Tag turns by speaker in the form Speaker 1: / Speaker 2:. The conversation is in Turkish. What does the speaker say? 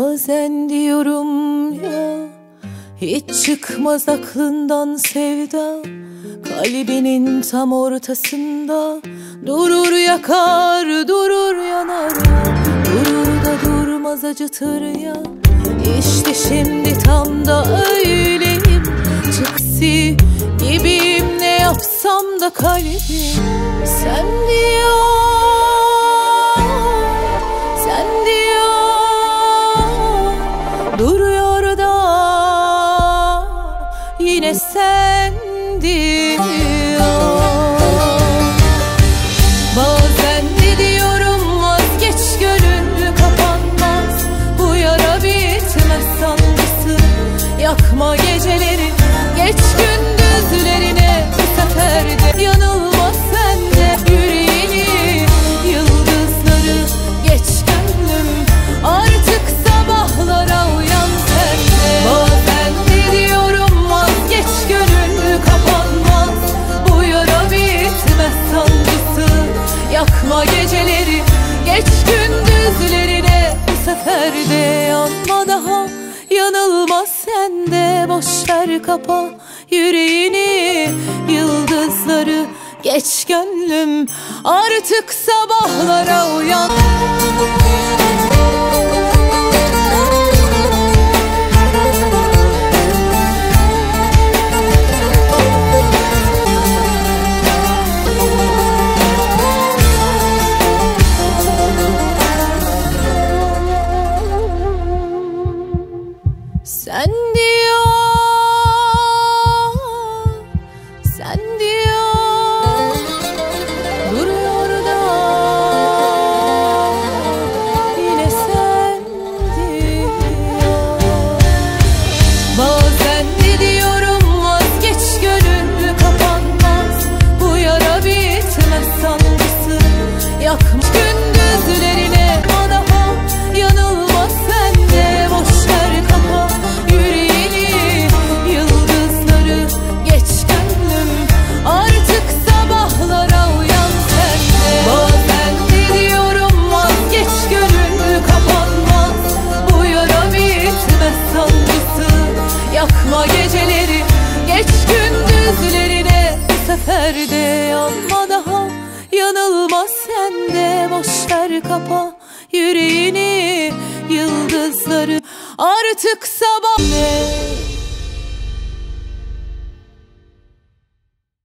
Speaker 1: Bazen diyorum ya, hiç çıkmaz aklından sevda. Kalbinin tam ortasında durur yakar, durur yanar ya. Durur da durmaz acıtır ya. İşte şimdi tam da öyleyim. Çıksi gibiyim, ne yapsam da kalbim sen diyor, sen diyor. Duruyor da yine sen diyor. Bazen de diyorum vazgeç, gönül kapanmaz, bu yara bitmez sancısı. Yakma geceleri, geç gündüzlerine, bu sefer de yanılmaz sende. Yüreğini, yıldızları geç gönlüm, artık sabahlara uyan sende. Bazen de diyorum vazgeç, gönül kapanmaz, bu yara bitmez sancısı. Yakma geceleri, geç gündüzlerine, bu sefer de yanma daha, yanılmaz sende. Boş ver, kapa yüreğini, yıldızları geç gönlüm, artık sabahlara uyan. Sen diyor, sen diyor. Duruyor da yine sen diyor. Bazen de diyorum vazgeç, gönül kapanmaz, bu yara bitmez sancısı. Yakma gündüzlerine, daha yanılmaz sende. Boş ver, kapa yüreğini, yıldızları geç gönlüm, artık sabahlara uyan sende. Bazen de diyorum vazgeç, gönül kapanmaz, bu yara bitmez sancısı. Yakma geceleri, geç gündüzlerine, bu sefer de yanma daha, yanılmaz sende. Boş ver, kapa yüreğini, yıldızları artık sabah ne?